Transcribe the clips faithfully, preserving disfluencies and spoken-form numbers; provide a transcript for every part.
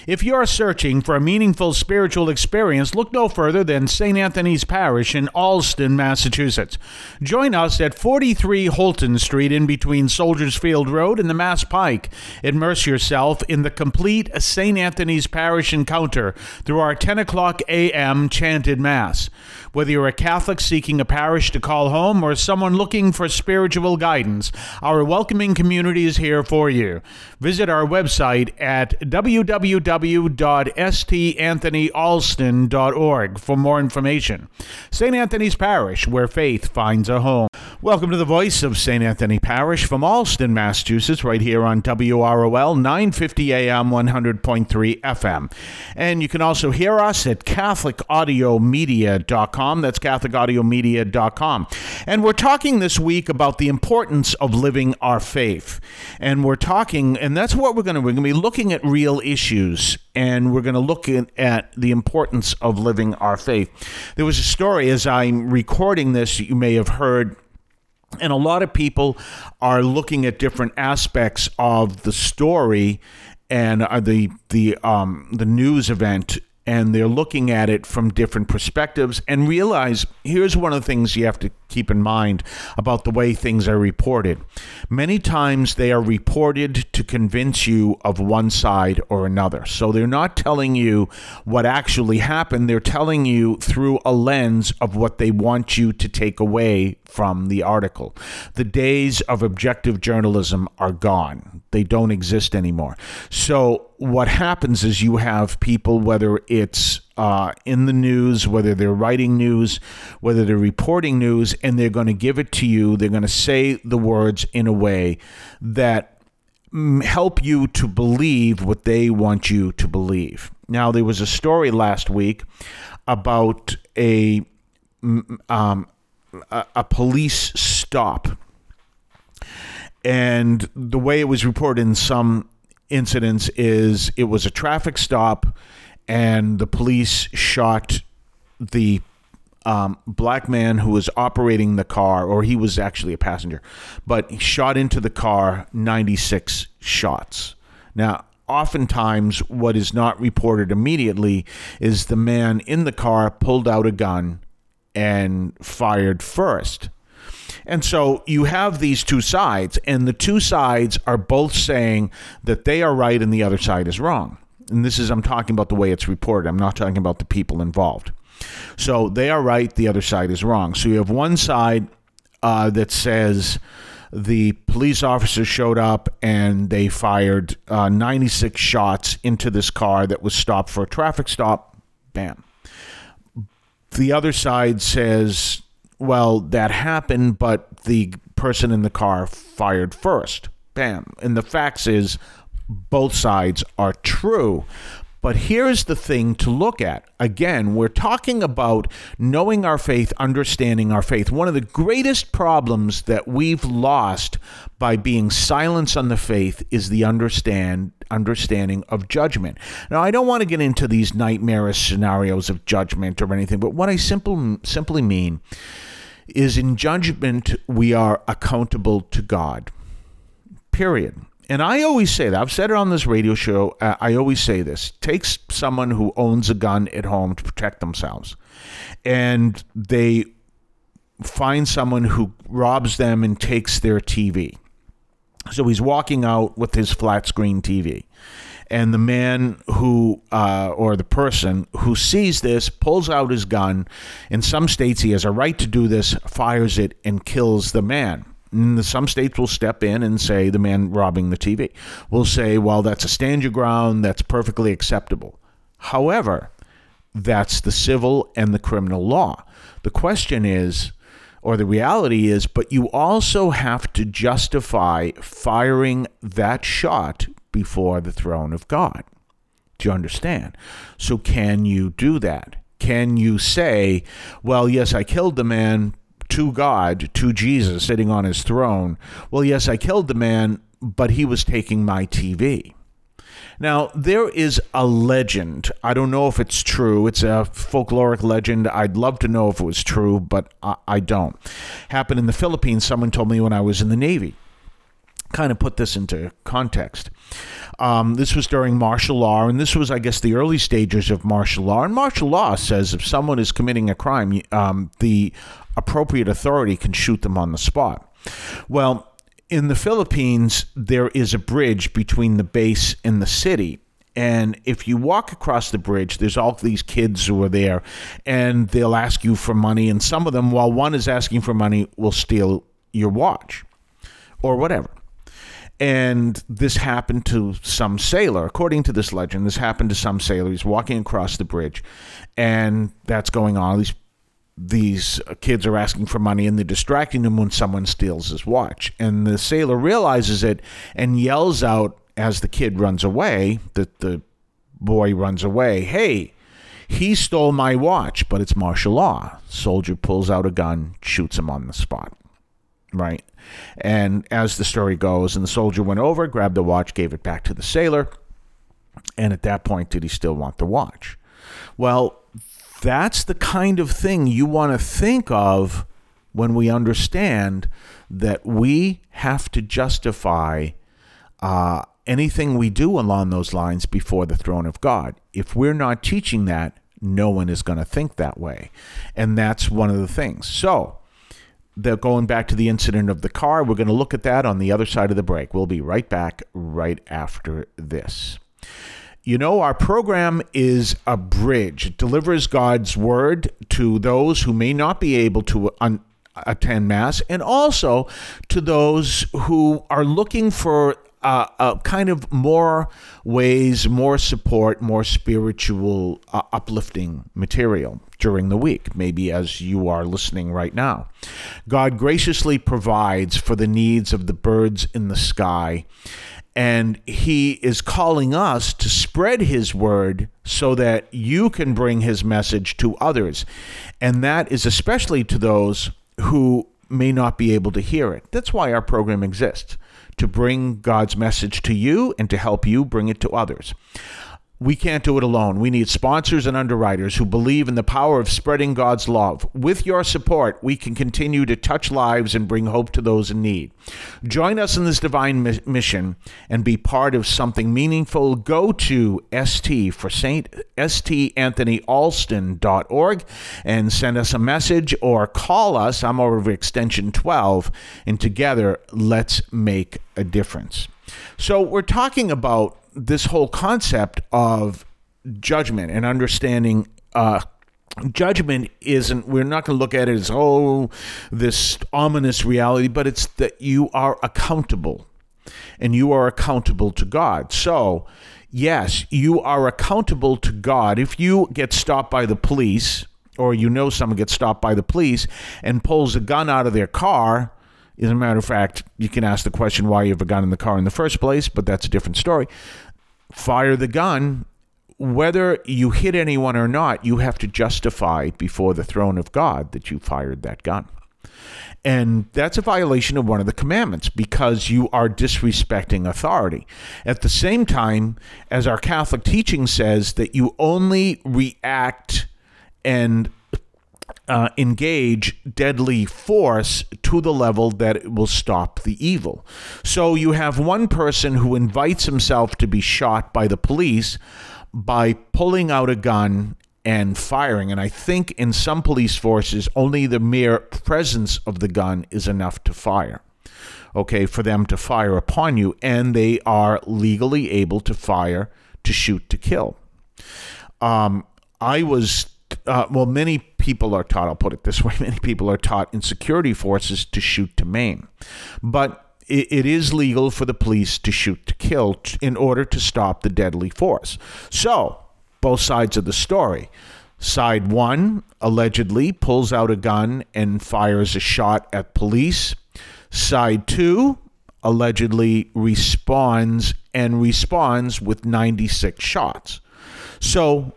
If you're searching for a meaningful spiritual experience, look no further than Saint Anthony's Parish in Allston, Massachusetts. Join us at forty-three Holton Street in between Soldiers Field Road and the Mass Pike. Immerse yourself in the complete Saint Anthony's Parish encounter through our ten o'clock a.m. chanted Mass. Whether you're a Catholic seeking a parish to call home or someone looking for spiritual guidance, our welcoming community is here for you. Visit our website at w w w dot s t anthony allston dot org for more information. Saint Anthony's Parish, where faith finds a home. Welcome to the voice of Saint Anthony Parish from Allston, Massachusetts, right here on W R O L nine fifty A M one hundred point three F M. And you can also hear us at catholic audio media dot com. That's catholic audio media dot com. And we're talking this week about the importance of living our faith. And we're talking, and that's what we're going to, we're going to be looking at real issues, and we're going to look at, at the importance of living our faith. There was a story, as I'm recording this, you may have heard, and a lot of people are looking at different aspects of the story and uh, the the um, the news event, and they're looking at it from different perspectives and realize here's one of the things you have to keep in mind about the way things are reported. Many times they are reported to convince you of one side or another. So they're not telling you what actually happened. They're telling you through a lens of what they want you to take away from the article. The days of objective journalism are gone. They don't exist anymore. So what happens is you have people, whether it's uh, in the news, whether they're writing news, whether they're reporting news, and they're going to give it to you. They're going to say the words in a way that help you to believe what they want you to believe. Now, there was a story last week about a um, a, a police stop. And the way it was reported in some incidents is it was a traffic stop, and the police shot the um, black man who was operating the car, or he was actually a passenger, but he shot into the car ninety-six shots. Now, oftentimes what is not reported immediately is the man in the car pulled out a gun and fired first. And so you have these two sides, and the two sides are both saying that they are right and the other side is wrong. And this is, I'm talking about the way it's reported. I'm not talking about the people involved. So they are right, the other side is wrong. So you have one side uh, that says the police officers showed up and they fired uh, ninety-six shots into this car that was stopped for a traffic stop. Bam. The other side says, well, that happened, but the person in the car fired first. Bam. And the facts is both sides are true. But here's the thing to look at. Again, we're talking about knowing our faith, understanding our faith. One of the greatest problems that we've lost by being silent on the faith is the understand understanding of judgment. Now, I don't want to get into these nightmarish scenarios of judgment or anything, but what I simple, simply mean is in judgment, we are accountable to God, period. And I always say that. I've said it on this radio show. Uh, I always say this. Take someone who owns a gun at home to protect themselves, and they find someone who robs them and takes their T V. So he's walking out with his flat screen T V. And the man who, uh, or the person who sees this, pulls out his gun. In some states, he has a right to do this, fires it, and kills the man. And some states will step in and say the man robbing the T V will say, well, that's a stand your ground. That's perfectly acceptable. However, that's the civil and the criminal law. The question is, or the reality is, but you also have to justify firing that shot before the throne of God. Do you understand? So can you do that? Can you say, well, yes, I killed the man to God, to Jesus sitting on his throne. Well, yes, I killed the man, but he was taking my T V. Now, there is a legend. I don't know if it's true. It's a folkloric legend. I'd love to know if it was true, but I, I don't. Happened in the Philippines. Someone told me when I was in the Navy. kind of put this into context. Um, this was during martial law, and this was, I guess, the early stages of martial law. And martial law says if someone is committing a crime, um, the appropriate authority can shoot them on the spot. Well, in the Philippines, there is a bridge between the base and the city. And if you walk across the bridge, there's all these kids who are there, and they'll ask you for money. And some of them, while one is asking for money, will steal your watch or whatever. And this happened to some sailor. According to this legend, this happened to some sailor. He's walking across the bridge, and that's going on. These these kids are asking for money, and they're distracting him when someone steals his watch. And the sailor realizes it and yells out as the kid runs away, that the boy runs away, "Hey, he stole my watch," but it's martial law. Soldier pulls out a gun, shoots him on the spot. Right? And as the story goes, and the soldier went over, grabbed the watch, gave it back to the sailor. And at that point, did he still want the watch? Well, that's the kind of thing you want to think of when we understand that we have to justify uh, anything we do along those lines before the throne of God. If we're not teaching that, no one is going to think that way. And that's one of the things. So, they're going back to the incident of the car. We're going to look at that on the other side of the break. We'll be right back right after this. You know, our program is a bridge. It delivers God's word to those who may not be able to un- attend Mass, and also to those who are looking for Uh, uh, kind of more ways, more support, more spiritual uh, uplifting material during the week, maybe as you are listening right now. God graciously provides for the needs of the birds in the sky, and he is calling us to spread his word so that you can bring his message to others. And that is especially to those who may not be able to hear it. That's why our program exists, to bring God's message to you and to help you bring it to others. We can't do it alone. We need sponsors and underwriters who believe in the power of spreading God's love. With your support, we can continue to touch lives and bring hope to those in need. Join us in this divine mi- mission and be part of something meaningful. Go to S T for Saint S T Anthony Alston dot org and send us a message or call us. I'm over extension twelve, and together, let's make a difference. So we're talking about this whole concept of judgment and understanding uh, judgment isn't, we're not going to look at it as, oh, this ominous reality, but it's that you are accountable, and you are accountable to God. So, yes, you are accountable to God. If you get stopped by the police, or you know someone gets stopped by the police and pulls a gun out of their car, as a matter of fact, you can ask the question why you have a gun in the car in the first place, but that's a different story. Fire the gun. Whether you hit anyone or not, you have to justify before the throne of God that you fired that gun. And that's a violation of one of the commandments because you are disrespecting authority. At the same time, as our Catholic teaching says, that you only react and Uh, engage deadly force to the level that it will stop the evil. So you have one person who invites himself to be shot by the police by pulling out a gun and firing. And I think in some police forces, only the mere presence of the gun is enough to fire. Okay, for them to fire upon you, and they are legally able to fire, to shoot, to kill. Um, I was Uh, well, many people are taught, I'll put it this way, many people are taught in security forces to shoot to maim. But it, it is legal for the police to shoot to kill t- in order to stop the deadly force. So, both sides of the story. Side one allegedly pulls out a gun and fires a shot at police. Side two allegedly responds and responds with ninety-six shots. So,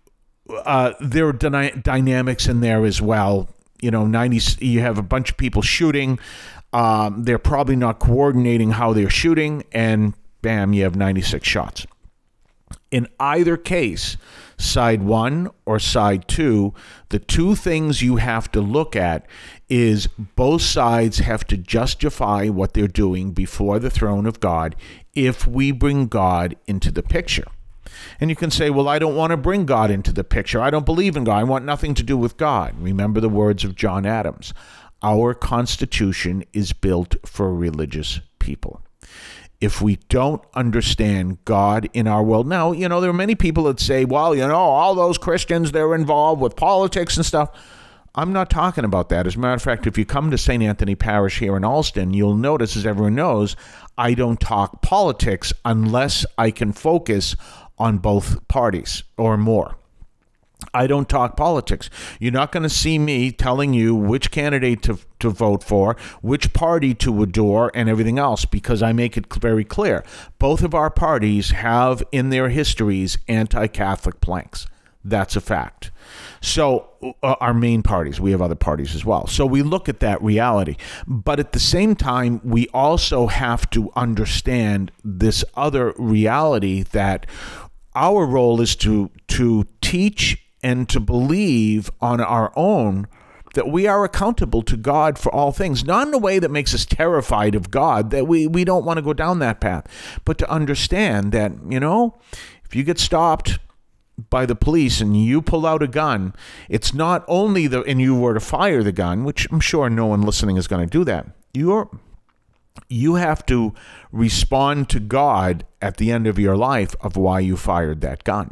Uh, there are dyna- dynamics in there as well. You know, ninety. You have a bunch of people shooting. Um, they're probably not coordinating how they're shooting, and bam, you have ninety-six shots. In either case, side one or side two, the two things you have to look at is both sides have to justify what they're doing before the throne of God if we bring God into the picture. And you can say, well, I don't want to bring God into the picture. I don't believe in God. I want nothing to do with God. Remember the words of John Adams. Our Constitution is built for religious people. If we don't understand God in our world. Now, you know, there are many people that say, well, you know, all those Christians, they're involved with politics and stuff. I'm not talking about that. As a matter of fact, if you come to Saint Anthony Parish here in Alston, you'll notice, as everyone knows, I don't talk politics unless I can focus on both parties or more. I don't talk politics. You're not going to see me telling you which candidate to, to vote for, which party to adore, and everything else, because I make it very clear. Both of our parties have in their histories anti-Catholic planks. That's a fact. So uh, our main parties, we have other parties as well. So we look at that reality. But at the same time, we also have to understand this other reality that our role is to to teach and to believe on our own that we are accountable to God for all things, not in a way that makes us terrified of God, that we, we don't want to go down that path, but to understand that, you know, if you get stopped by the police and you pull out a gun, it's not only the, and you were to fire the gun, which I'm sure no one listening is going to do that. You're You have to respond to God at the end of your life of why you fired that gun.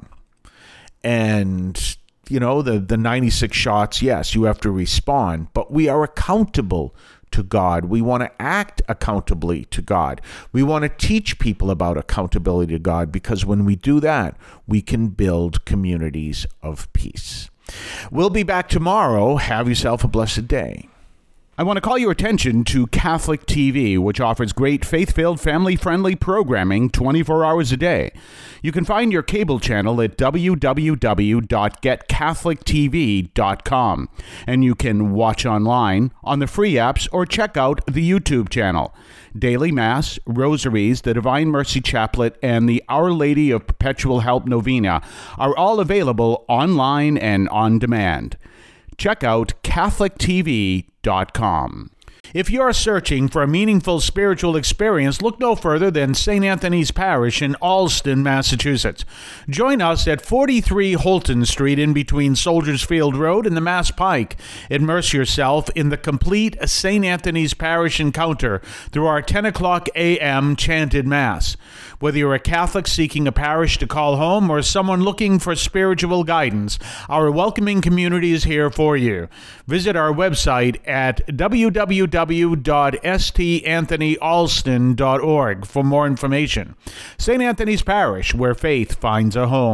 And, you know, the, the ninety-six shots, yes, you have to respond, but we are accountable to God. We want to act accountably to God. We want to teach people about accountability to God, because when we do that, we can build communities of peace. We'll be back tomorrow. Have yourself a blessed day. I want to call your attention to Catholic T V, which offers great faith-filled, family-friendly programming twenty-four hours a day. You can find your cable channel at w w w dot get catholic t v dot com, and you can watch online on the free apps or check out the YouTube channel. Daily Mass, Rosaries, the Divine Mercy Chaplet, and the Our Lady of Perpetual Help Novena are all available online and on demand. Check out catholic t v dot com. If you're searching for a meaningful spiritual experience, look no further than Saint Anthony's Parish in Alston, Massachusetts. Join us at forty-three Holton Street in between Soldiers Field Road and the Mass Pike. Immerse yourself in the complete Saint Anthony's Parish encounter through our ten o'clock a.m. chanted Mass. Whether you're a Catholic seeking a parish to call home or someone looking for spiritual guidance, our welcoming community is here for you. Visit our website at w w w dot s t anthony alston dot org for more information. Saint Anthony's Parish, where faith finds a home.